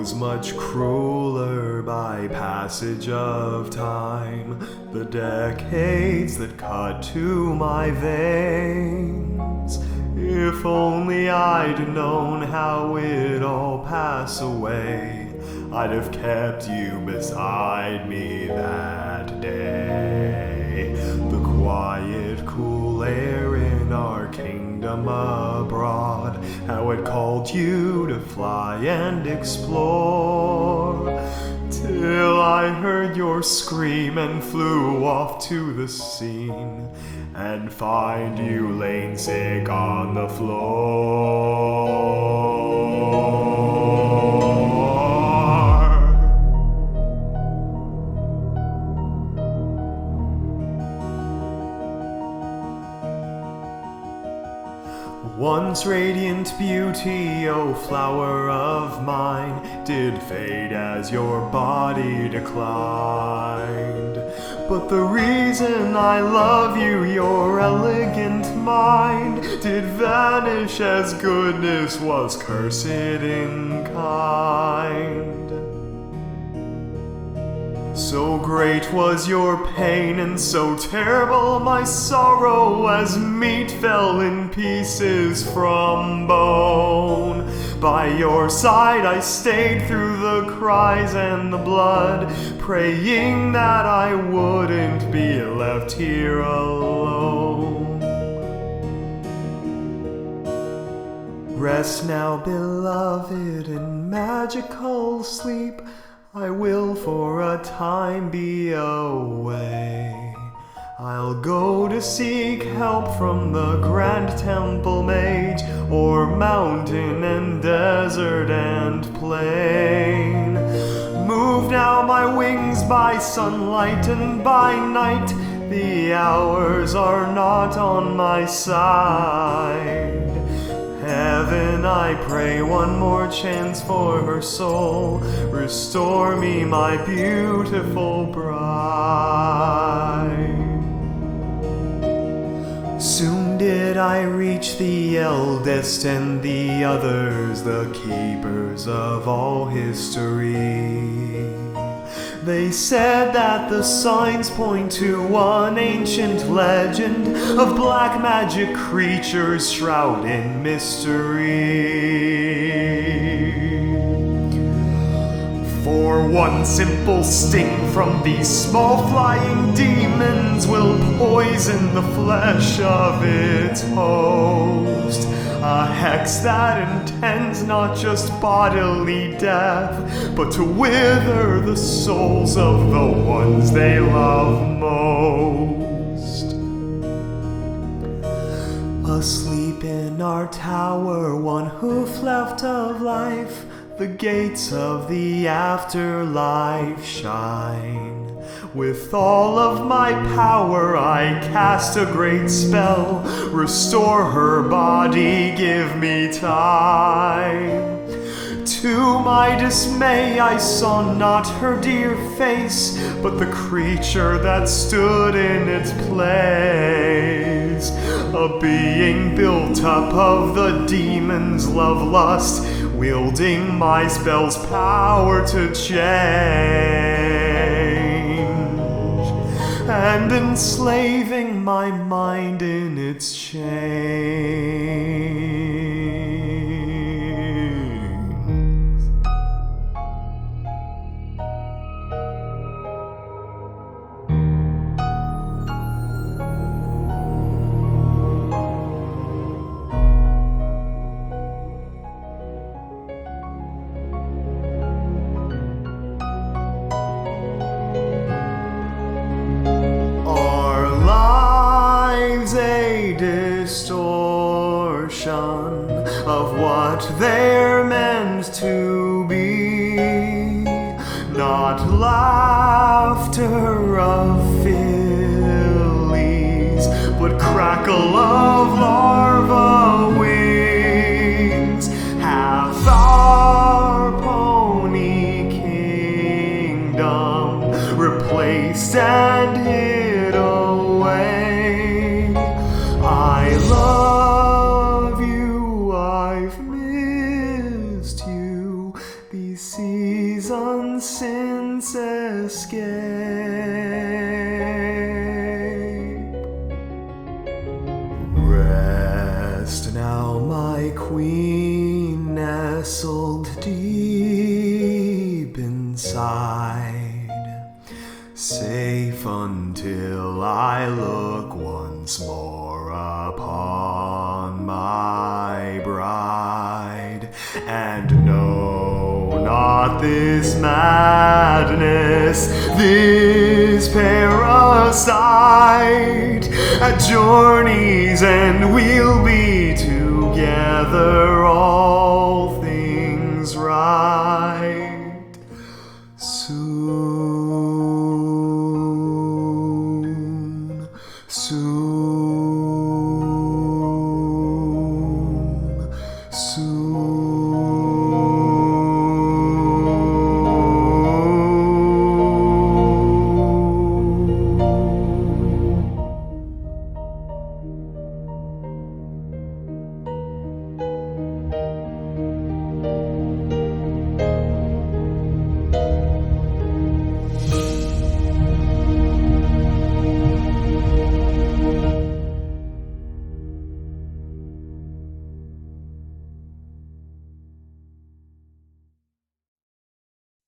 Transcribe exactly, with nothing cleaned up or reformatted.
grows much crueler by passage of time. The decades that cut to my veins. If only I'd known how it'd all pass away, I'd have kept you beside me that day. The quiet, cool air in our kingdom abroad, how it called you to fly and explore, till I heard your scream and flew off to the scene, and find you laying sick on the floor. Once radiant beauty, O flower of mine, did fade as your body declined. But the reason I love you, your elegant mind, did vanish as goodness was cursed in kind. So great was your pain and so terrible my sorrow, as meat fell in pieces from bone. By your side I stayed through the cries and the blood, praying that I wouldn't be left here alone. Rest now, beloved, in magical sleep. I will for a time be away. I'll go to seek help from the grand temple mage, o'er mountain and desert and plain. Move now my wings by sunlight and by night, the hours are not on my side. Heaven, I pray one more chance for her soul. Restore me, my beautiful bride. Soon did I reach the eldest and the others, the keepers of all history. They said that the signs point to one ancient legend of black magic creatures shrouded in mystery. For one simple sting from these small flying demons will poison the flesh of its host. A hex that intends not just bodily death, but to wither the souls of the ones they love most. Asleep in our tower, one hoof left of life, the gates of the afterlife shine. With all of my power I cast a great spell. Restore her body, give me time. To my dismay I saw not her dear face, but the creature that stood in its place. A being built up of the demon's love lust, wielding my spell's power to change, and enslaving my mind in its chains. Distortion of what they're meant to be, not laughter of fillies, but crackle of larva wings. Half our pony kingdom replaced and hid away. I love you, I've missed you, these treason since escape. Rest now, my queen, nestled deep inside, safe until I look once more upon my bride. And no, not this madness, this parasite. At journey's end we'll be together, all things right. Soon, soon, soon.